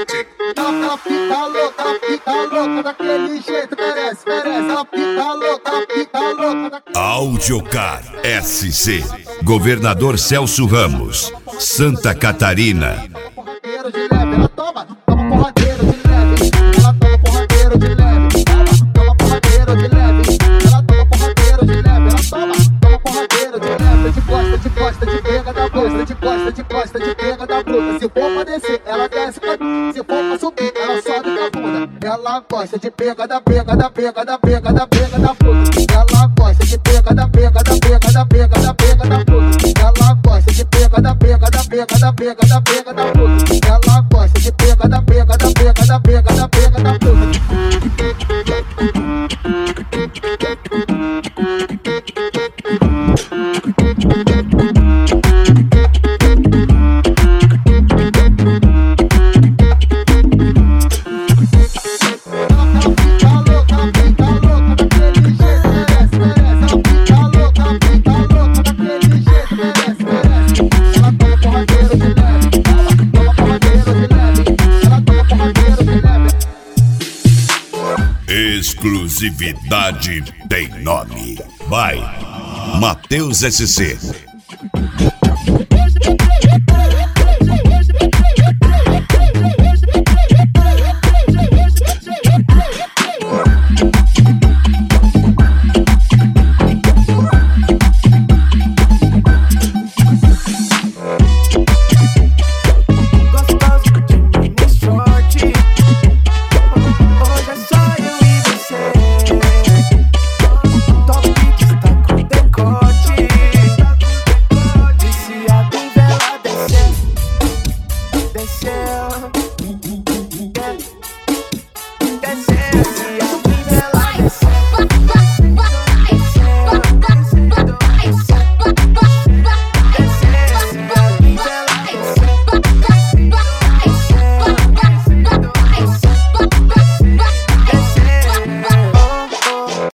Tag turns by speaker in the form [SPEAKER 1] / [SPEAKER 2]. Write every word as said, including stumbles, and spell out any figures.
[SPEAKER 1] Ela fica louca, ela fica louca daquele jeito, merece, merece. Ela fica louca, ela fica louca daquele...
[SPEAKER 2] Audiocar S C, Governador Celso Ramos, Santa Catarina.
[SPEAKER 1] Porradeiro de leve, ela toma, toma porradeiro de leve. Ela toma porradeiro de leve, toma, toma porradeiro de leve. Ela toma porradeiro de leve, ela toma, toma porradeiro de leve. De costa, de costa, de pega da blusa, de costa, de costa, de pega da blusa. Se for pra descer, ela desce pra mim. Se for pra subir, ela sobe com a bunda. Ela gosta de pega da pega da pega da pega da pega da blusa. Ela gosta de pega da pega da pega da pega da pega da blusa. Ela gosta de pega da pega da pega da pega da pega da blusa. Ela gosta de pega da pega da pega da pega da pega da blusa.
[SPEAKER 2] Exclusividade tem nome. Vai, Matheus S C.